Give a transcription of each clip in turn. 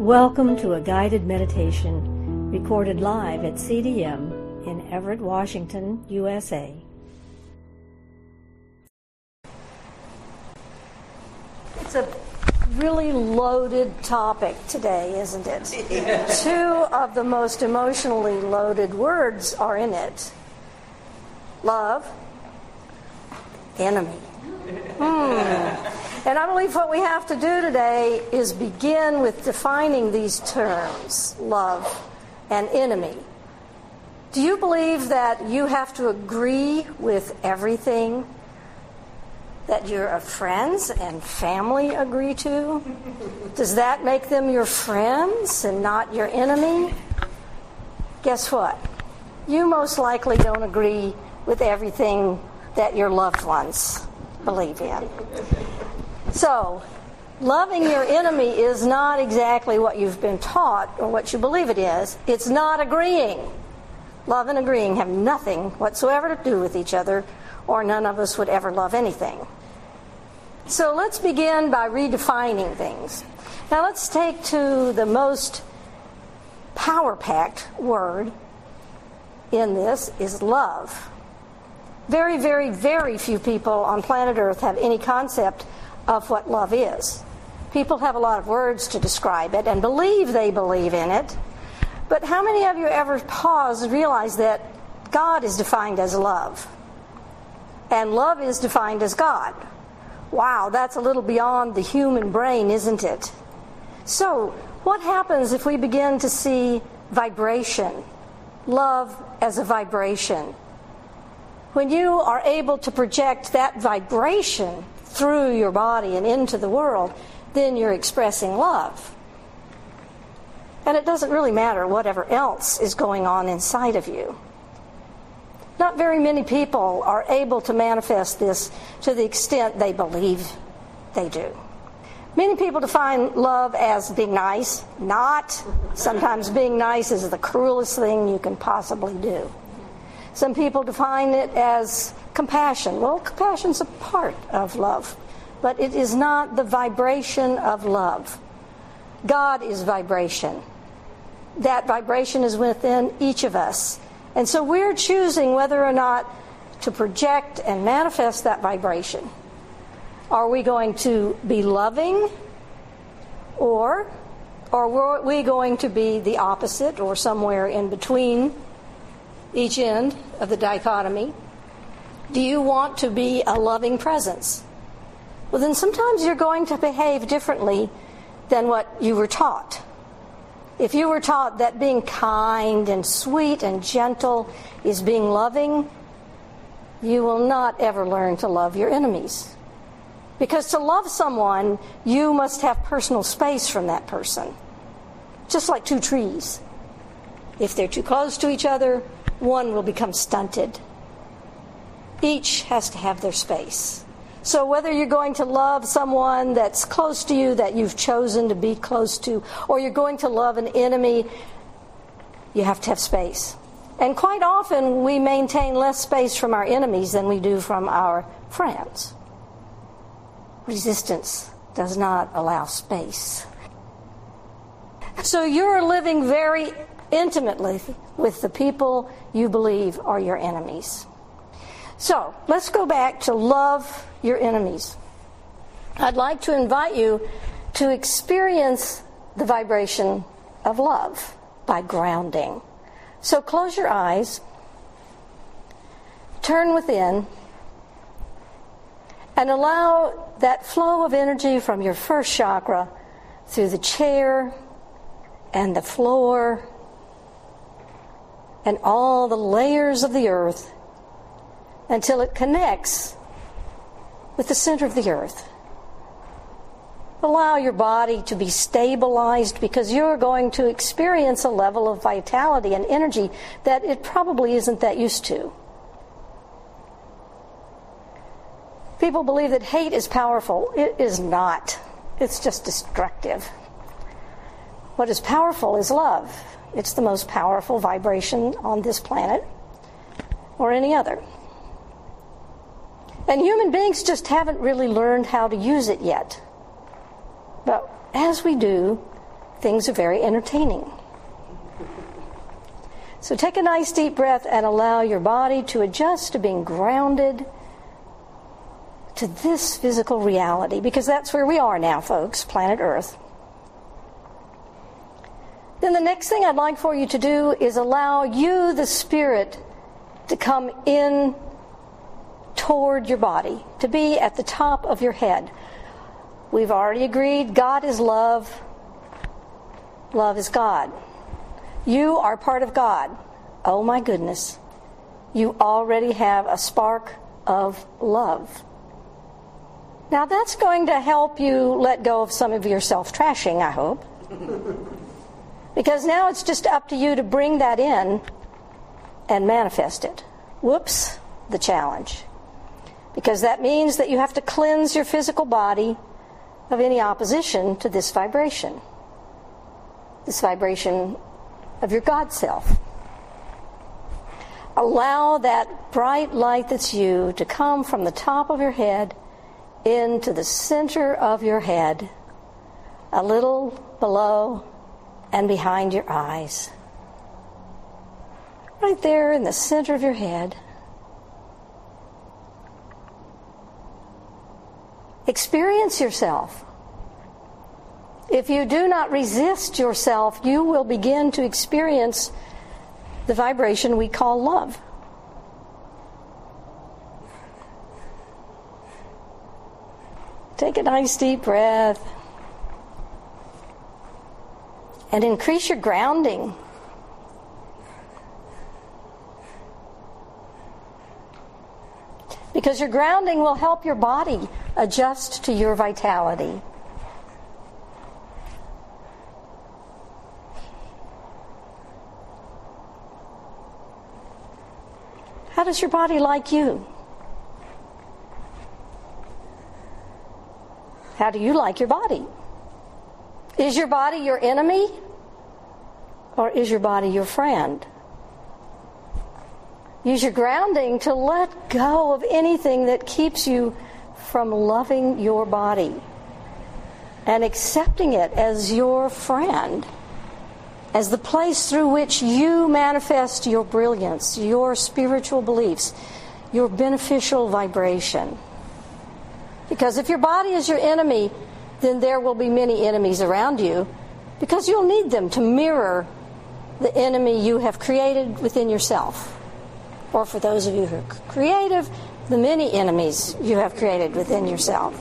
Welcome to a guided meditation recorded live at CDM in Everett, Washington, USA. It's a really loaded topic today, isn't it? Two of the most emotionally loaded words are in it. Love, enemy. And I believe what we have to do today is begin with defining these terms, love and enemy. Do you believe that you have to agree with everything that your friends and family agree to? Does that make them your friends and not your enemy? Guess what? You most likely don't agree with everything that your loved ones believe in. So, loving your enemy is not exactly what you've been taught or what you believe it is. It's not agreeing. Love and agreeing have nothing whatsoever to do with each other, or none of us would ever love anything. So let's begin by redefining things. Now let's take to the most power-packed word in this is love. Very, very, very few people on planet Earth have any concept of what love is. People have a lot of words to describe it and believe they believe in it. But how many of you ever pause and realize that God is defined as love? And love is defined as God. Wow, that's a little beyond the human brain, isn't it? So, what happens if we begin to see vibration? Love as a vibration. When you are able to project that vibration through your body and into the world, then you're expressing love. And it doesn't really matter whatever else is going on inside of you. Not very many people are able to manifest this to the extent they believe they do. Many people define love as being nice. Not. Sometimes being nice is the cruelest thing you can possibly do. Some people define it as compassion. Well, compassion's a part of love, but it is not the vibration of love. God is vibration. That vibration is within each of us. And so we're choosing whether or not to project and manifest that vibration. Are we going to be loving, or are we going to be the opposite, or somewhere in between each end of the dichotomy? Do you want to be a loving presence? Well, then sometimes you're going to behave differently than what you were taught. If you were taught that being kind and sweet and gentle is being loving, you will not ever learn to love your enemies. Because to love someone, you must have personal space from that person. Just like two trees. If they're too close to each other, one will become stunted. Each has to have their space. So whether you're going to love someone that's close to you, that you've chosen to be close to, or you're going to love an enemy, you have to have space. And quite often we maintain less space from our enemies than we do from our friends. Resistance does not allow space. So you're living very intimately with the people you believe are your enemies. So, let's go back to love your enemies. I'd like to invite you to experience the vibration of love by grounding. So close your eyes, turn within, and allow that flow of energy from your first chakra through the chair and the floor and all the layers of the earth until it connects with the center of the earth. Allow your body to be stabilized, because you're going to experience a level of vitality and energy that it probably isn't that used to. People believe that hate is powerful. It is not. It's just destructive. What is powerful is love. It's the most powerful vibration on this planet or any other. And human beings just haven't really learned how to use it yet. But as we do, things are very entertaining. So take a nice deep breath and allow your body to adjust to being grounded to this physical reality, because that's where we are now, folks, planet Earth. Then the next thing I'd like for you to do is allow you, the spirit, to come in toward your body, to be at the top of your head. We've already agreed God is love. Love is God. You are part of God. Oh my goodness. You already have a spark of love. Now that's going to help you let go of some of your self-trashing, I hope. Because now it's just up to you to bring that in and manifest it. Whoops, the challenge. Because that means that you have to cleanse your physical body of any opposition to this vibration of your God self. Allow that bright light that's you to come from the top of your head into the center of your head, a little below and behind your eyes. Right there in the center of your head. Experience yourself. If you do not resist yourself, you will begin to experience the vibration we call love. Take a nice deep breath and increase your grounding. Because your grounding will help your body adjust to your vitality. How does your body like you? How do you like your body? Is your body your enemy? Or is your body your friend? Use your grounding to let go of anything that keeps you from loving your body and accepting it as your friend, as the place through which you manifest your brilliance, your spiritual beliefs, your beneficial vibration. Because if your body is your enemy, then there will be many enemies around you, because you'll need them to mirror the enemy you have created within yourself. Or for those of you who are creative, the many enemies you have created within yourself.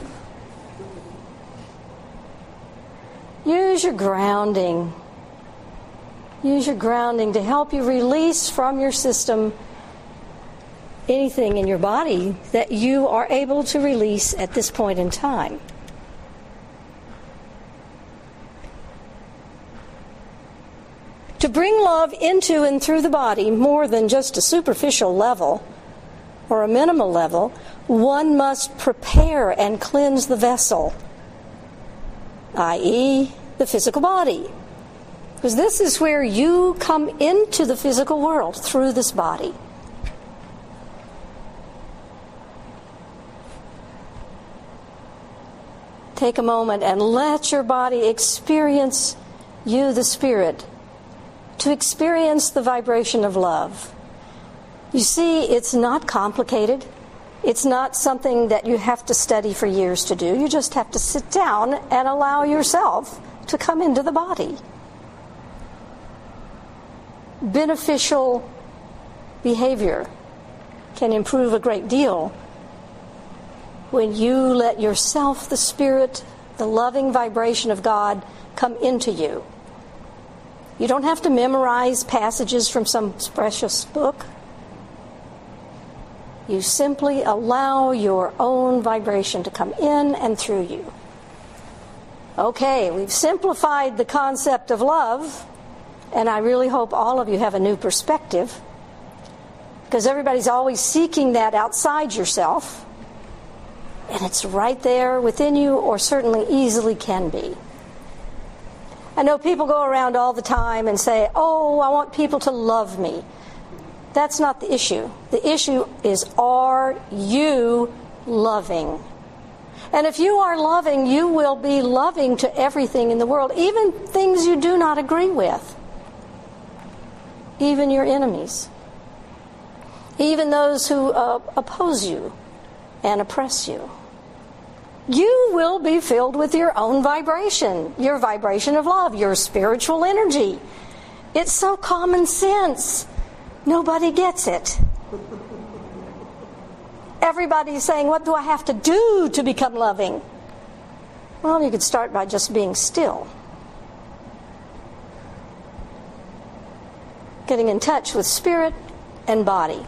Use your grounding. Use your grounding to help you release from your system anything in your body that you are able to release at this point in time. To bring love into and through the body more than just a superficial level or a minimal level, one must prepare and cleanse the vessel, i.e., the physical body. Because this is where you come into the physical world, through this body. Take a moment and let your body experience you, the spirit, to experience the vibration of love. You see, it's not complicated. It's not something that you have to study for years to do. You just have to sit down and allow yourself to come into the body. Beneficial behavior can improve a great deal when you let yourself, the spirit, the loving vibration of God, come into you. You don't have to memorize passages from some precious book. You simply allow your own vibration to come in and through you. Okay, we've simplified the concept of love, and I really hope all of you have a new perspective, because everybody's always seeking that outside yourself, and it's right there within you, or certainly easily can be. I know people go around all the time and say, oh, I want people to love me. That's not the issue. The issue is, are you loving? And if you are loving, you will be loving to everything in the world, even things you do not agree with, even your enemies, even those who oppose you and oppress you. You will be filled with your own vibration, your vibration of love, your spiritual energy. It's so common sense. Nobody gets it. Everybody's saying, what do I have to do to become loving? Well, you could start by just being still. Getting in touch with spirit and body.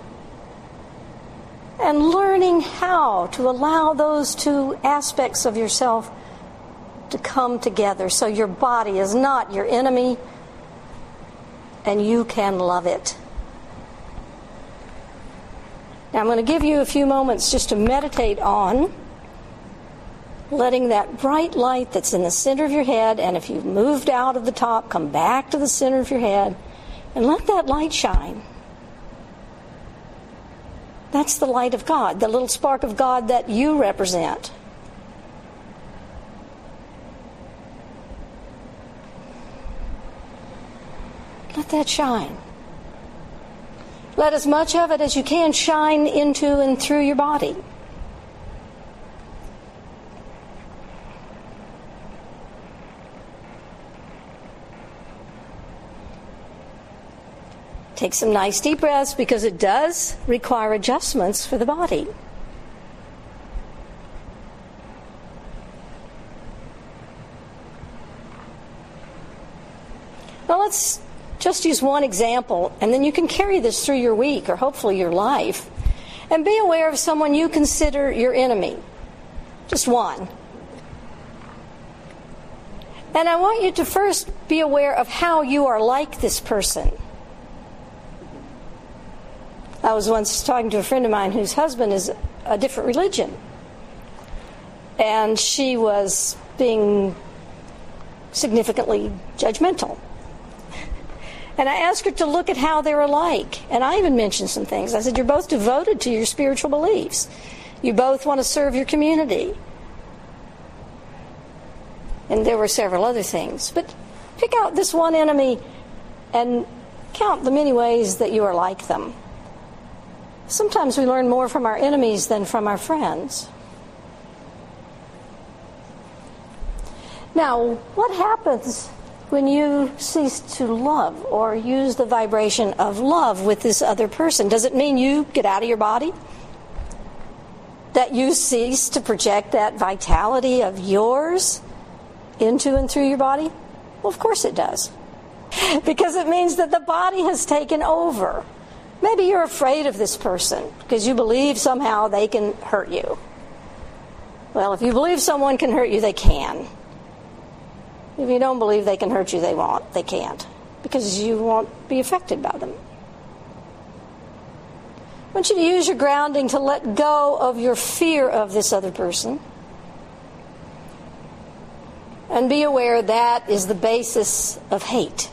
And learning how to allow those two aspects of yourself to come together so your body is not your enemy and you can love it. Now I'm going to give you a few moments just to meditate on letting that bright light that's in the center of your head, and if you've moved out of the top, come back to the center of your head and let that light shine. That's the light of God, the little spark of God that you represent. Let that shine. Let as much of it as you can shine into and through your body. Take some nice deep breaths because it does require adjustments for the body. Now let's just use one example, and then you can carry this through your week or hopefully your life. And be aware of someone you consider your enemy. Just one. And I want you to first be aware of how you are like this person. I was once talking to a friend of mine whose husband is a different religion. And she was being significantly judgmental. And I asked her to look at how they're alike. And I even mentioned some things. I said, you're both devoted to your spiritual beliefs. You both want to serve your community. And there were several other things. But pick out this one enemy and count the many ways that you are like them. Sometimes we learn more from our enemies than from our friends. Now, what happens when you cease to love or use the vibration of love with this other person? Does it mean you get out of your body? That you cease to project that vitality of yours into and through your body? Well, of course it does. Because it means that the body has taken over. Maybe you're afraid of this person because you believe somehow they can hurt you. Well, if you believe someone can hurt you, they can. If you don't believe they can hurt you, they won't. They can't. Because you won't be affected by them. I want you to use your grounding to let go of your fear of this other person. And be aware that is the basis of hate.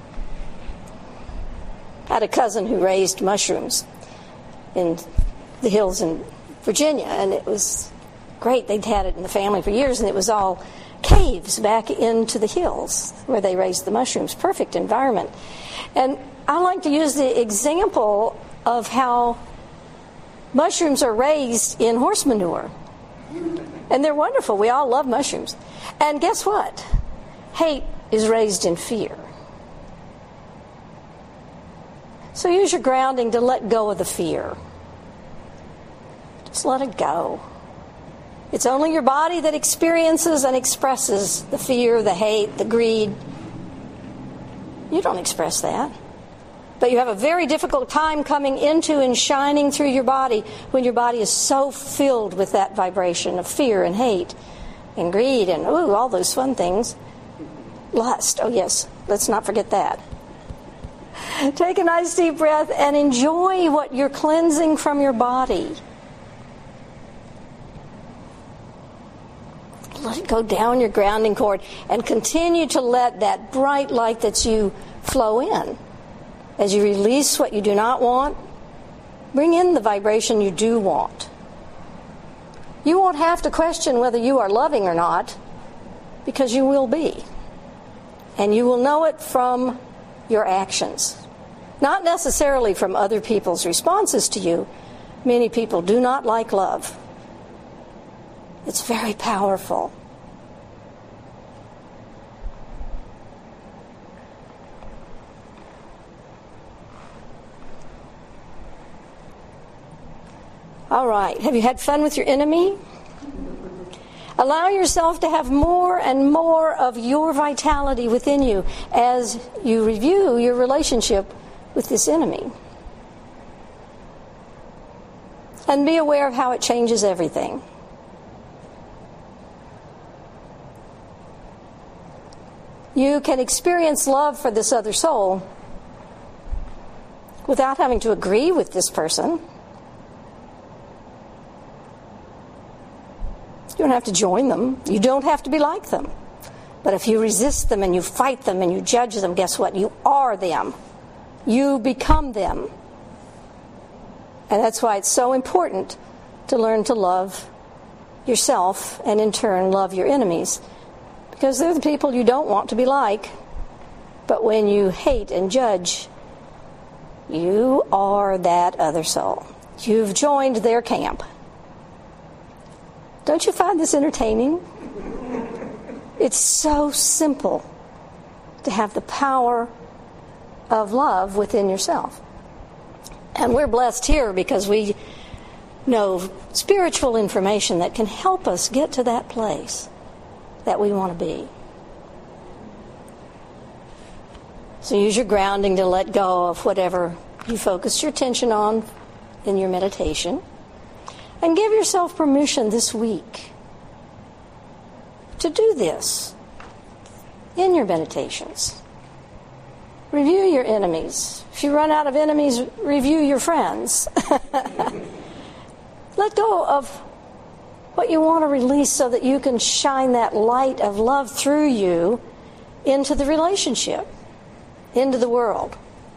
I had a cousin who raised mushrooms in the hills in Virginia, and it was great. They'd had it in the family for years, and it was all caves back into the hills where they raised the mushrooms. Perfect environment. And I like to use the example of how mushrooms are raised in horse manure. And they're wonderful. We all love mushrooms. And guess what? Hate is raised in fear. So use your grounding to let go of the fear. Just let it go. It's only your body that experiences and expresses the fear, the hate, the greed. You don't express that. But you have a very difficult time coming into and shining through your body when your body is so filled with that vibration of fear and hate and greed and all those fun things. Lust, oh yes, let's not forget that. Take a nice deep breath and enjoy what you're cleansing from your body. Let it go down your grounding cord and continue to let that bright light that's you flow in. As you release what you do not want, bring in the vibration you do want. You won't have to question whether you are loving or not, because you will be. And you will know it from your actions. Not necessarily from other people's responses to you. Many people do not like love. It's very powerful. All right. Have you had fun with your enemy? Allow yourself to have more and more of your vitality within you as you review your relationship with this enemy. And be aware of how it changes everything. You can experience love for this other soul without having to agree with this person. You don't have to join them. You don't have to be like them. But if you resist them and you fight them and you judge them, guess what? You are them. You become them. And that's why it's so important to learn to love yourself and in turn love your enemies. Because they're the people you don't want to be like. But when you hate and judge, you are that other soul. You've joined their camp. Don't you find this entertaining? It's so simple to have the power of love within yourself. And we're blessed here because we know spiritual information that can help us get to that place that we want to be. So use your grounding to let go of whatever you focus your attention on in your meditation. And give yourself permission this week to do this in your meditations. Review your enemies. If you run out of enemies, review your friends. Let go of what you want to release so that you can shine that light of love through you into the relationship, into the world.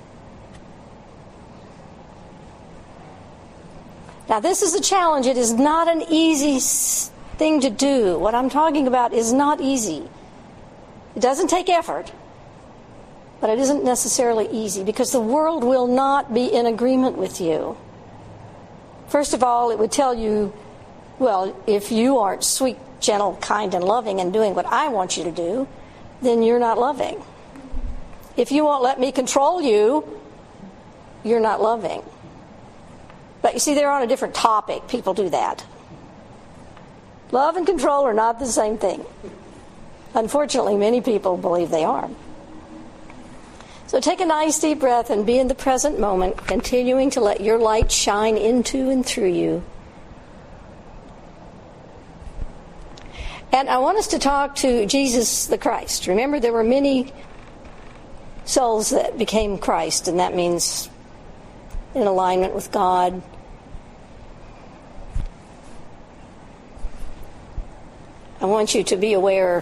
Now, this is a challenge. It is not an easy thing to do. What I'm talking about is not easy. It doesn't take effort, but it isn't necessarily easy because the world will not be in agreement with you. First of all, it would tell you, well, if you aren't sweet, gentle, kind, and loving and doing what I want you to do, then you're not loving. If you won't let me control you, you're not loving. But you see, they're on a different topic. People do that. Love and control are not the same thing. Unfortunately, many people believe they are. So take a nice deep breath and be in the present moment, continuing to let your light shine into and through you. And I want us to talk to Jesus the Christ. Remember, there were many souls that became Christ, and that means in alignment with God. I want you to be aware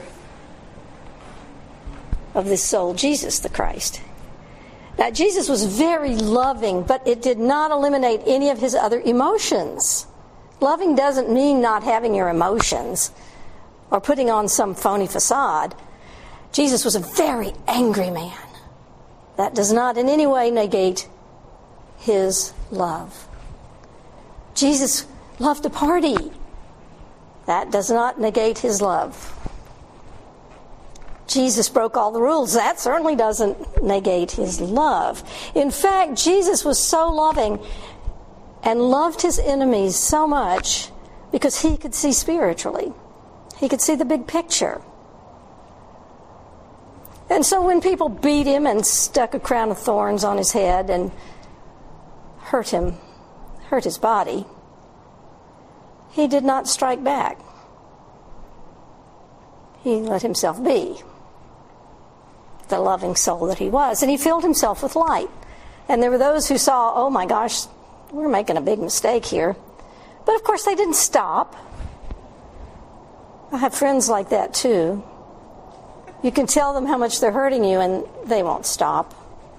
of this soul, Jesus the Christ. Now, Jesus was very loving, but it did not eliminate any of his other emotions. Loving doesn't mean not having your emotions or putting on some phony facade. Jesus was a very angry man. That does not in any way negate his love. Jesus loved to party. That does not negate his love. Jesus broke all the rules. That certainly doesn't negate his love. In fact, Jesus was so loving and loved his enemies so much because he could see spiritually. He could see the big picture. And so when people beat him and stuck a crown of thorns on his head and hurt his body, he did not strike back. He let himself be the loving soul that he was. And he filled himself with light. And there were those who saw, oh my gosh, we're making a big mistake here. But of course they didn't stop. I have friends like that too. You can tell them how much they're hurting you and they won't stop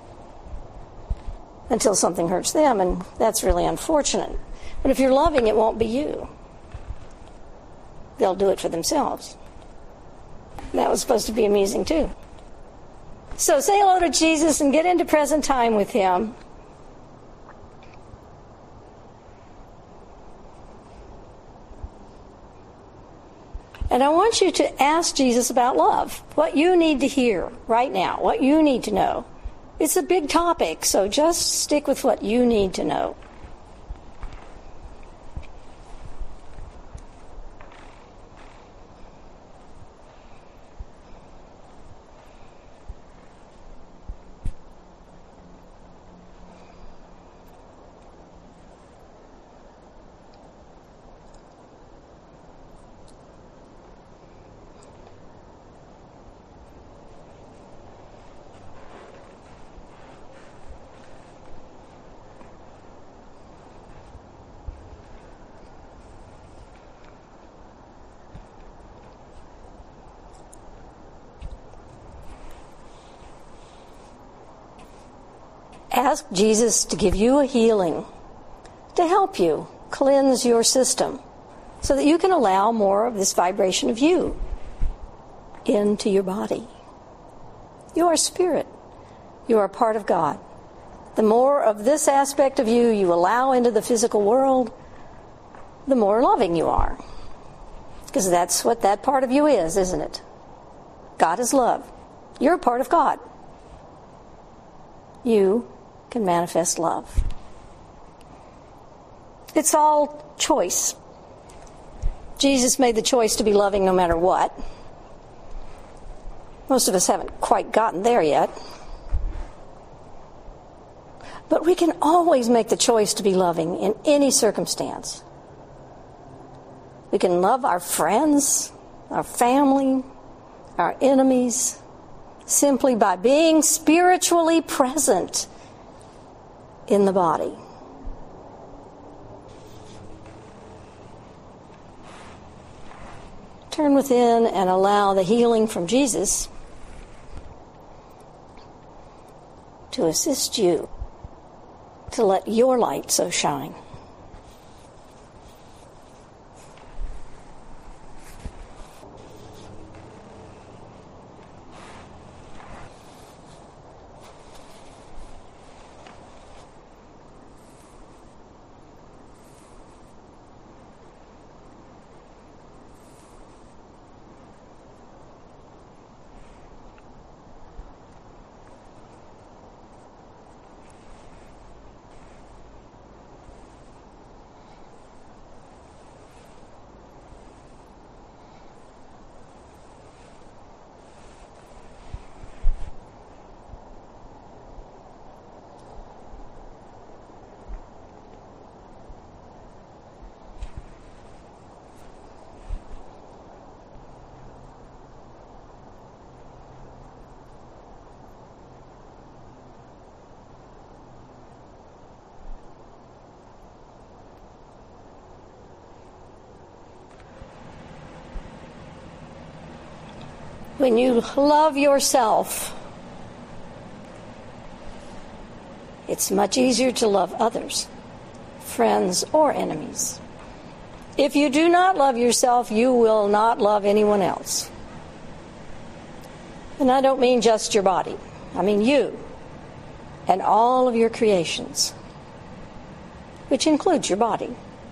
until something hurts them, and that's really unfortunate. But if you're loving, it won't be you. they'll do it for themselves. That was supposed to be amusing too. So say hello to Jesus and get into present time with him. And I want you to ask Jesus about love, what you need to hear right now, what you need to know. It's a big topic, so just stick with what you need to know. Ask Jesus to give you a healing, to help you cleanse your system so that you can allow more of this vibration of you into your body. You are spirit. You are part of God. The more of this aspect of you you allow into the physical world, the more loving you are. Because that's what that part of you is, isn't it? God is love. You're a part of God. You can manifest love. It's all choice. Jesus made the choice to be loving no matter what. Most of us haven't quite gotten there yet. But we can always make the choice to be loving in any circumstance. We can love our friends, our family, our enemies, simply by being spiritually present in the body. Turn within and allow the healing from Jesus to assist you to let your light so shine. When you love yourself, it's much easier to love others, friends or enemies. If you do not love yourself, you will not love anyone else. And I don't mean just your body. I mean you and all of your creations, which includes your body.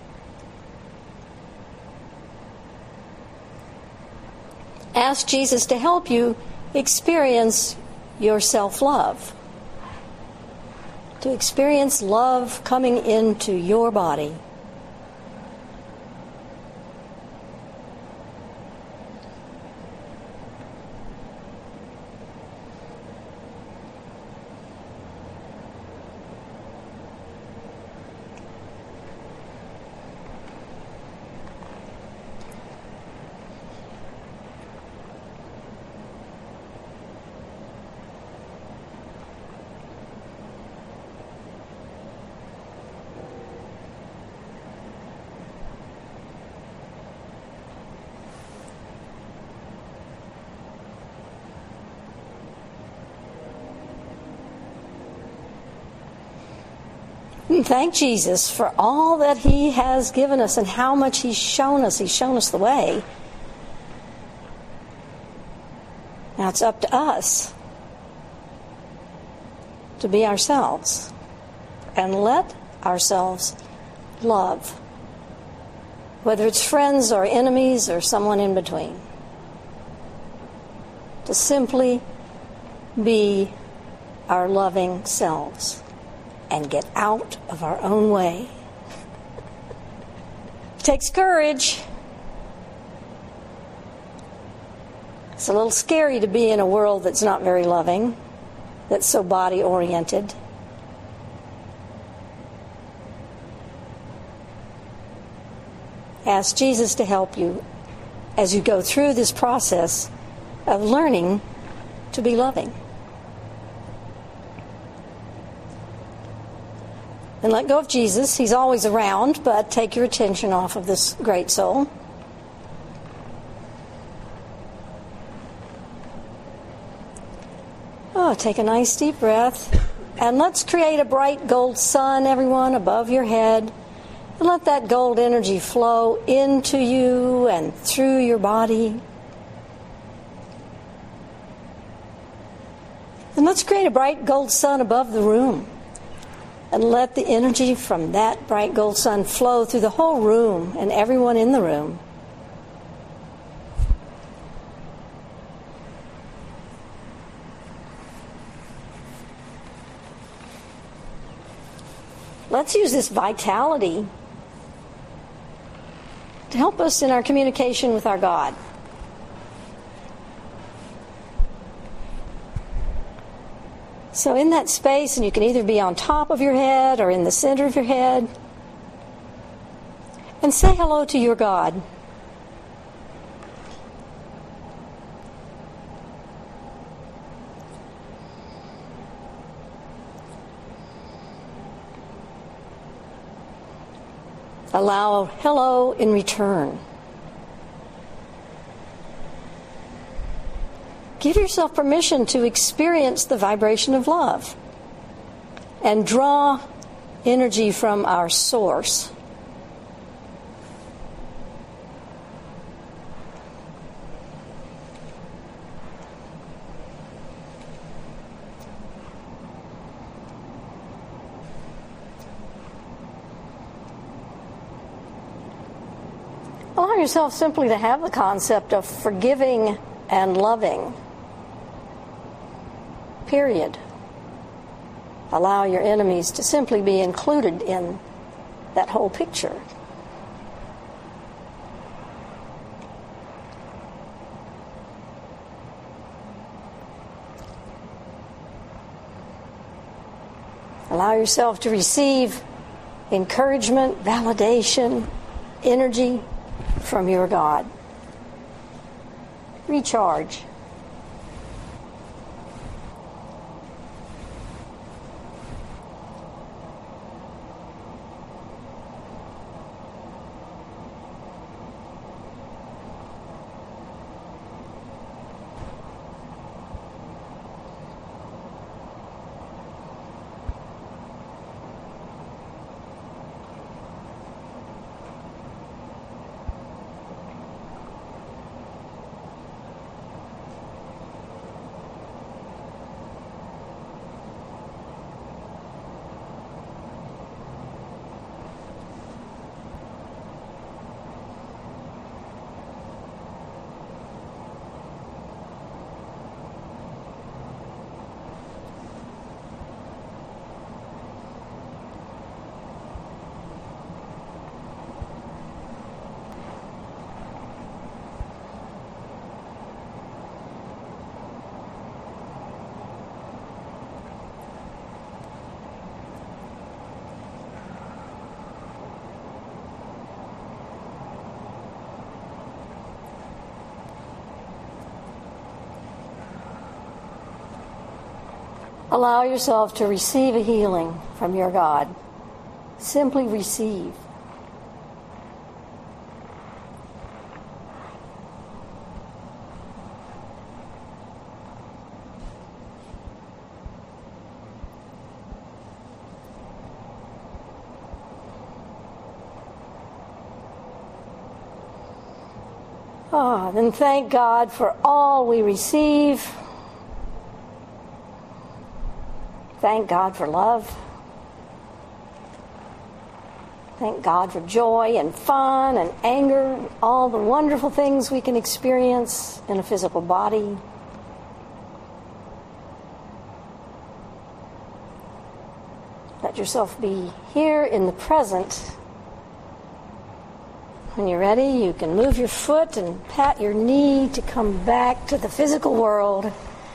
Ask Jesus to help you experience your self-love, to experience love coming into your body. And thank Jesus for all that he has given us and how much he's shown us. He's shown us the way. Now it's up to us to be ourselves and let ourselves love, whether it's friends or enemies or someone in between. To simply be our loving selves and get out of our own way. It takes courage. It's a little scary to be in a world that's not very loving, that's so body-oriented. Ask Jesus to help you as you go through this process of learning to be loving. And let go of Jesus. He's always around, but take your attention off of this great soul. Oh, take a nice deep breath. And let's create a bright gold sun, everyone, above your head. And let that gold energy flow into you and through your body. And let's create a bright gold sun above the room. And let the energy from that bright gold sun flow through the whole room and everyone in the room. Let's use this vitality to help us in our communication with our God. So in that space, and you can either be on top of your head or in the center of your head, and say hello to your God. Allow hello in return. Give yourself permission to experience the vibration of love and draw energy from our source. Allow yourself simply to have the concept of forgiving and loving. Period. Allow your enemies to simply be included in that whole picture. Allow yourself to receive encouragement, validation, energy from your God. Recharge. Allow yourself to receive a healing from your God. Simply receive. Then thank God for all we receive. Thank God for love. Thank God for joy and fun and anger, all the wonderful things we can experience in a physical body. Let yourself be here in the present. When you're ready, you can move your foot and pat your knee to come back to the physical world.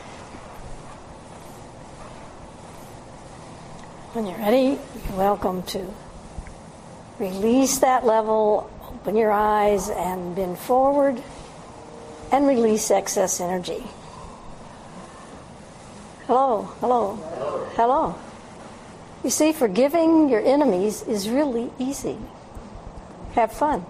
When you're ready, you're welcome to release that level, open your eyes and bend forward, and release excess energy. Hello, hello, hello. You see, forgiving your enemies is really easy. Have fun.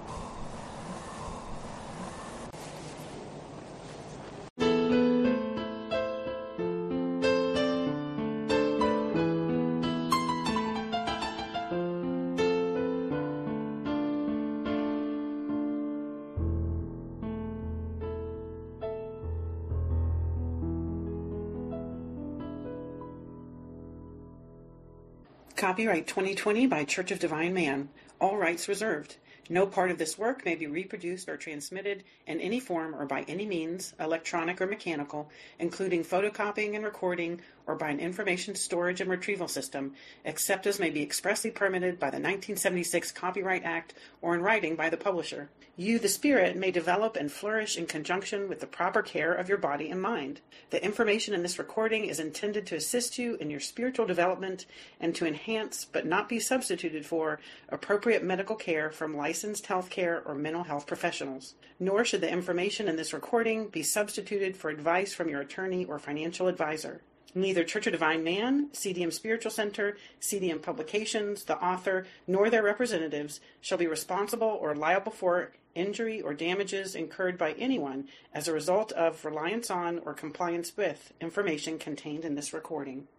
Copyright 2020 by Church of Divine Man. All rights reserved. No part of this work may be reproduced or transmitted in any form or by any means, electronic or mechanical, including photocopying and recording, or by an information storage and retrieval system, except as may be expressly permitted by the 1976 Copyright Act or in writing by the publisher. You, the spirit, may develop and flourish in conjunction with the proper care of your body and mind. The information in this recording is intended to assist you in your spiritual development and to enhance, but not be substituted for, appropriate medical care from licensed healthcare or mental health professionals. Nor should the information in this recording be substituted for advice from your attorney or financial advisor. Neither Church of Divine Man, CDM Spiritual Center, CDM Publications, the author, nor their representatives shall be responsible or liable for injury or damages incurred by anyone as a result of reliance on or compliance with information contained in this recording.